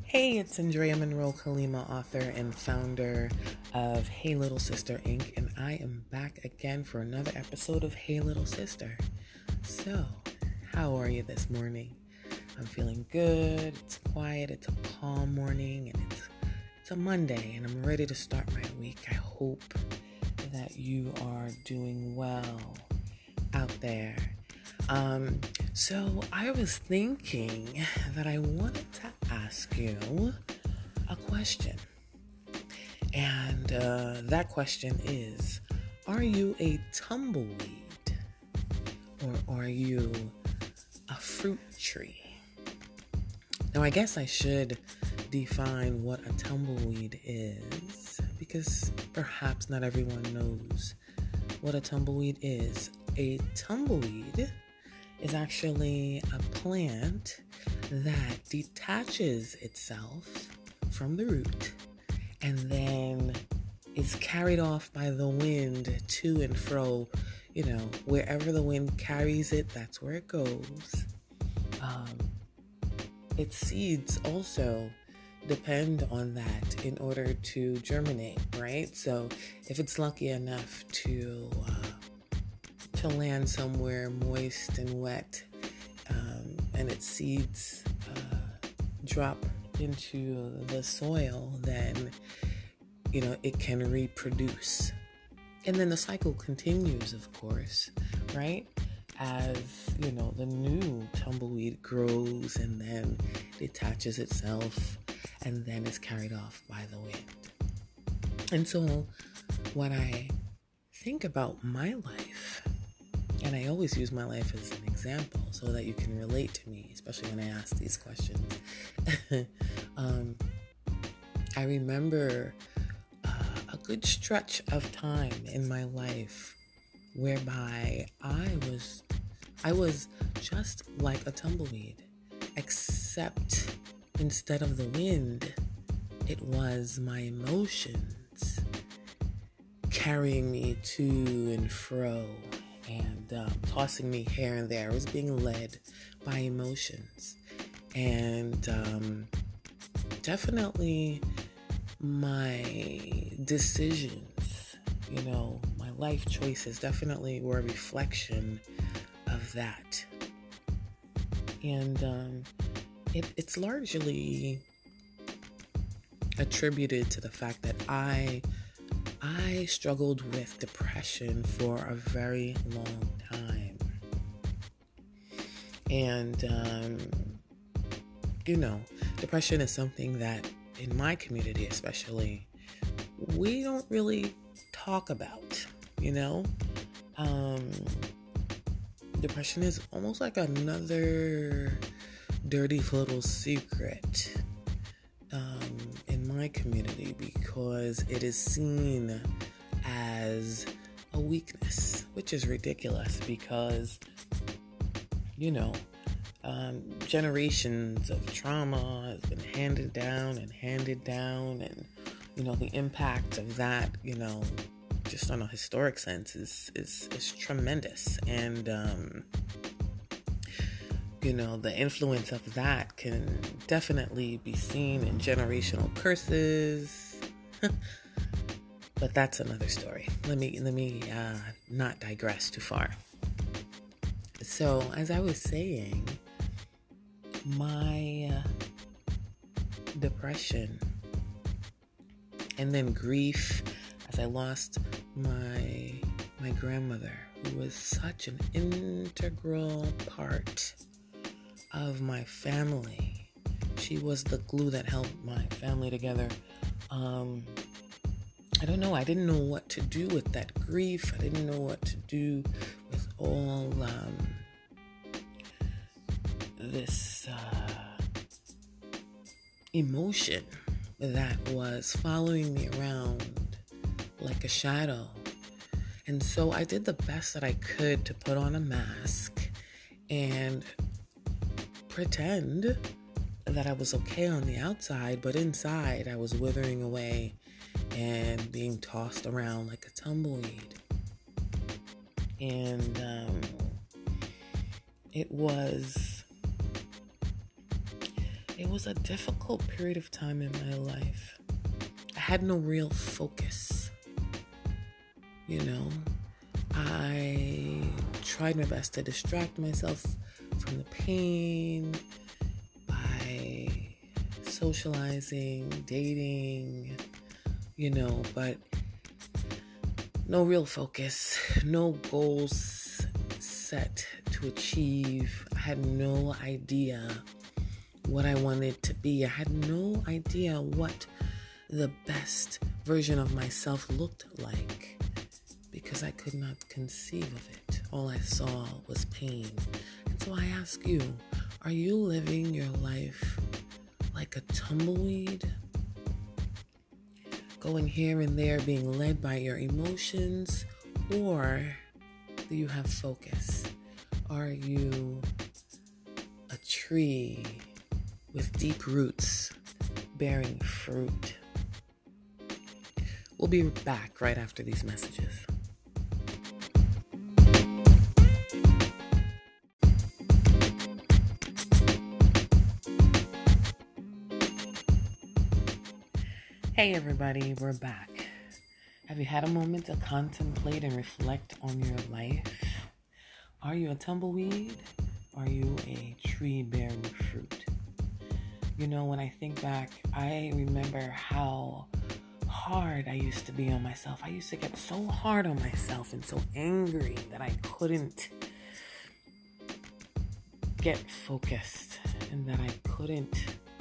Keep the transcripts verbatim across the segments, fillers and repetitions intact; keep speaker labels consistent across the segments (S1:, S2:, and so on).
S1: Hey, it's Andrea Monroe Kalima, author and founder of Hey Little Sister Incorporated, and I am back again for another episode of Hey Little Sister. So, how are you this morning? I'm feeling good. It's quiet. It's a calm morning, and it's it's a Monday, and I'm ready to start my week. I hope that you are doing well out there. Um, so I was thinking that I wanted to ask you a question. And uh, that question is, are you a tumbleweed or are you a fruit tree? Now, I guess I should define what a tumbleweed is because perhaps not everyone knows what a tumbleweed is. A tumbleweed is actually a plant that detaches itself from the root and then is carried off by the wind to and fro. You know, wherever the wind carries it, that's where it goes. Um, its seeds also depend on that in order to germinate, right? So if it's lucky enough to uh, to land somewhere moist and wet, um, and its seeds uh, drop into the soil, then, you know, it can reproduce. And then the cycle continues, of course, right? As, you know, the new tumbleweed grows and then detaches itself and then is carried off by the wind. And so what I think about my life, and I always use my life as an example so that you can relate to me, especially when I ask these questions. um, I remember uh, a good stretch of time in my life whereby I was, I was just like a tumbleweed, except instead of the wind, it was my emotions carrying me to and fro and um, tossing me here and there. I was being led by emotions. And um, definitely my decisions, you know, my life choices definitely were a reflection of that. And um, it, it's largely attributed to the fact that I I struggled with depression for a very long time. And, um, you know, depression is something that in my community especially, we don't really talk about, you know? Um, depression is almost like another dirty little secret Um, in my community because it is seen as a weakness, which is ridiculous because, you know, um, generations of trauma has been handed down and handed down, and, you know, the impact of that, you know, just on a historic sense is, is, is tremendous. And, um, you know, the influence of that can definitely be seen in generational curses. But that's another story. Let me let me uh, not digress too far. So, as I was saying, my uh, depression and then grief as I lost my my grandmother, who was such an integral part of my family. She was the glue that held my family together. Um, I don't know. I didn't know what to do with that grief. I didn't know what to do with all um, this uh, emotion that was following me around like a shadow. And so I did the best that I could to put on a mask and pretend that I was okay on the outside, but inside I was withering away and being tossed around like a tumbleweed. And um, it was it was a difficult period of time in my life. I had no real focus. You know, I tried my best to distract myself from the pain by socializing, dating, you know, but no real focus, no goals set to achieve. I had no idea what I wanted to be. I had no idea what the best version of myself looked like because I could not conceive of it. All I saw was pain. And so I ask you, are you living your life like a tumbleweed? Going here and there, being led by your emotions? Or do you have focus? Are you a tree with deep roots bearing fruit? We'll be back right after these messages. Hey everybody, we're back. Have you had a moment to contemplate and reflect on your life? Are you a tumbleweed? Are you a tree bearing fruit? You know, when I think back, I remember how hard I used to be on myself. I used to get so hard on myself and so angry that I couldn't get focused and that I couldn't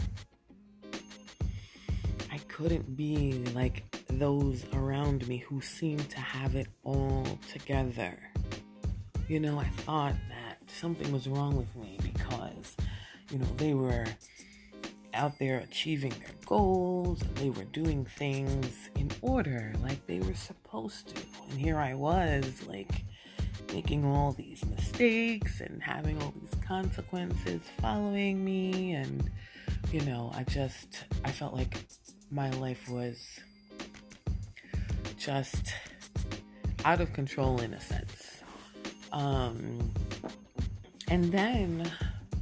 S1: I couldn't be like those around me who seemed to have it all together. You know, I thought that something was wrong with me because, you know, they were out there achieving their goals and they were doing things in order like they were supposed to. And here I was, like, making all these mistakes and having all these consequences following me. And, you know, I just, I felt like my life was just out of control in a sense. Um, and then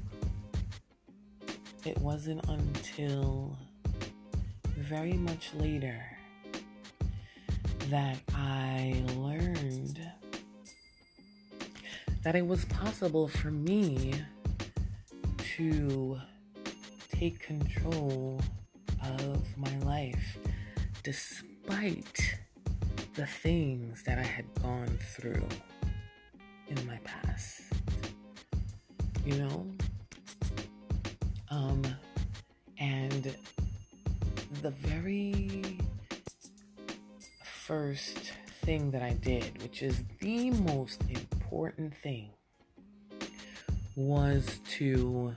S1: it wasn't until very much later that I learned that it was possible for me to take control of my life despite the things that I had gone through in my past. You know? Um, and the very first thing that I did, which is the most important thing, was to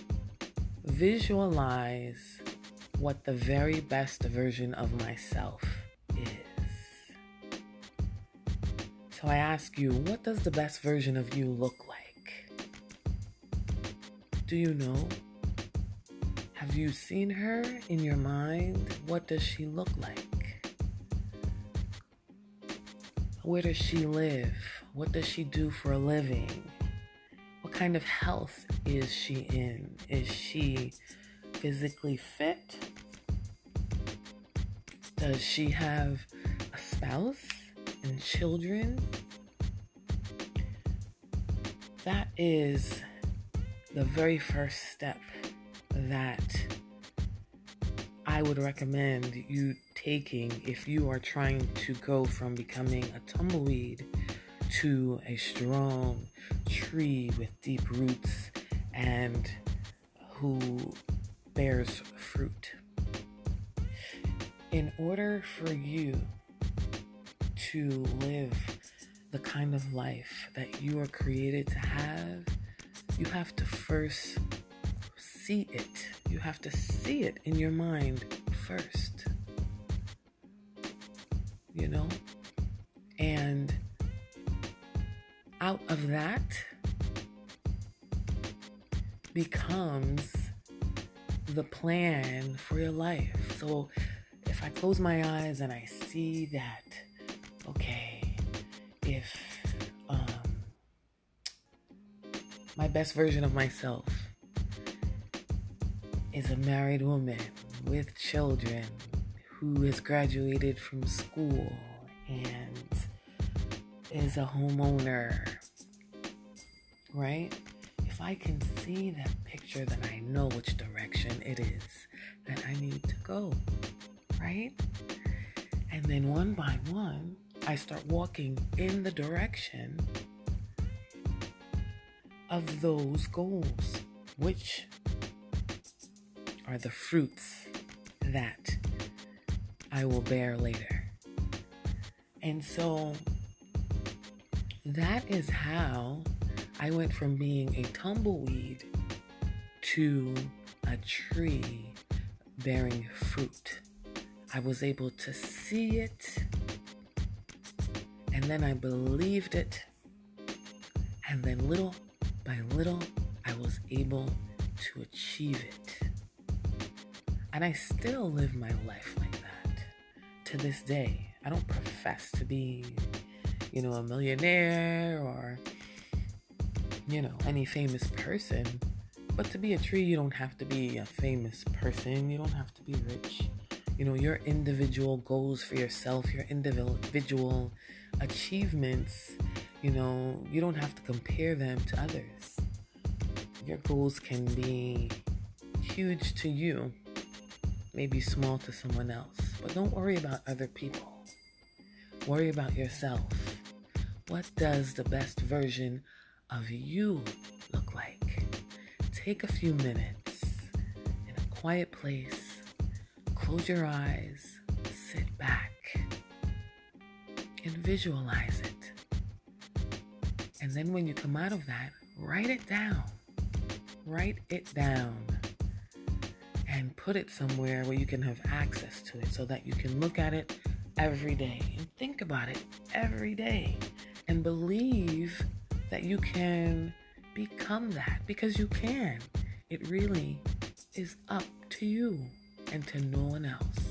S1: visualize what the very best version of myself is. So I ask you, what does the best version of you look like? Do you know? Have you seen her in your mind? What does she look like? Where does she live? What does she do for a living? What kind of health is she in? Is she physically fit? Does she have a spouse and children? That is the very first step that I would recommend you taking if you are trying to go from becoming a tumbleweed to a strong tree with deep roots and who bears fruit. In order for you to live the kind of life that you are created to have, you have to first see it. You have to see it in your mind first. You know? And out of that becomes the plan for your life. So if I close my eyes and I see that, okay, if um, my best version of myself is a married woman with children who has graduated from school and is a homeowner, right? If I can see that picture, then I know which direction it is that I need to go, right? And then one by one, I start walking in the direction of those goals, which are the fruits that I will bear later. And so that is how I went from being a tumbleweed to a tree bearing fruit. I was able to see it, and then I believed it, and then little by little, I was able to achieve it. And I still live my life like that to this day. I don't profess to be, you know, a millionaire or, you know, any famous person. But to be a tree, you don't have to be a famous person. You don't have to be rich. You know, your individual goals for yourself, your individual achievements, you know, you don't have to compare them to others. Your goals can be huge to you, maybe small to someone else. But don't worry about other people. Worry about yourself. What does the best version of you look like? Take a few minutes in a quiet place. Close your eyes. Sit back and visualize it. And then when you come out of that, write it down. Write it down. And put it somewhere where you can have access to it so that you can look at it every day and think about it every day and believe that you can become that, because you can. It really is up to you and to no one else.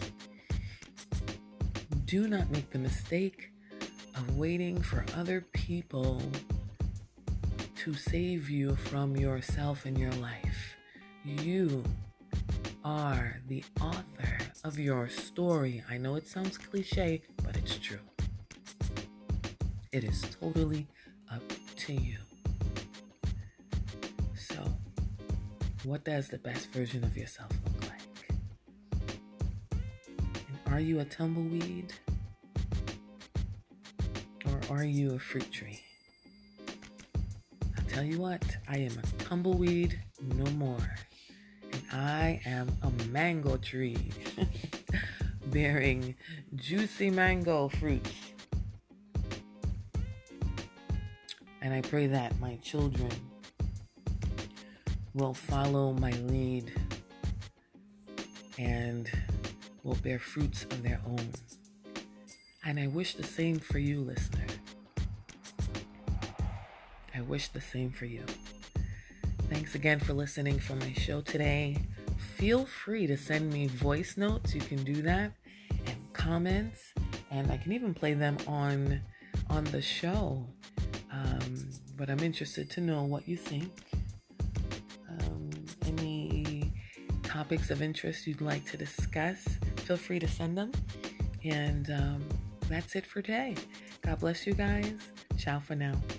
S1: Do not make the mistake of waiting for other people to save you from yourself and your life. You are the author of your story. I know it sounds cliche, but it's true. It is totally up to you. So, what does the best version of yourself look like? And are you a tumbleweed? Or are you a fruit tree? I'll tell you what, I am a tumbleweed no more. And I am a mango tree bearing juicy mango fruits. And I pray that my children will follow my lead and will bear fruits of their own. And I wish the same for you, listener. I wish the same for you. Thanks again for listening for my show today. Feel free to send me voice notes. You can do that, and comments, and I can even play them on on the show. Um, but I'm interested to know what you think. Um, any topics of interest you'd like to discuss, feel free to send them. And um, that's it for today. God bless you guys. Ciao for now.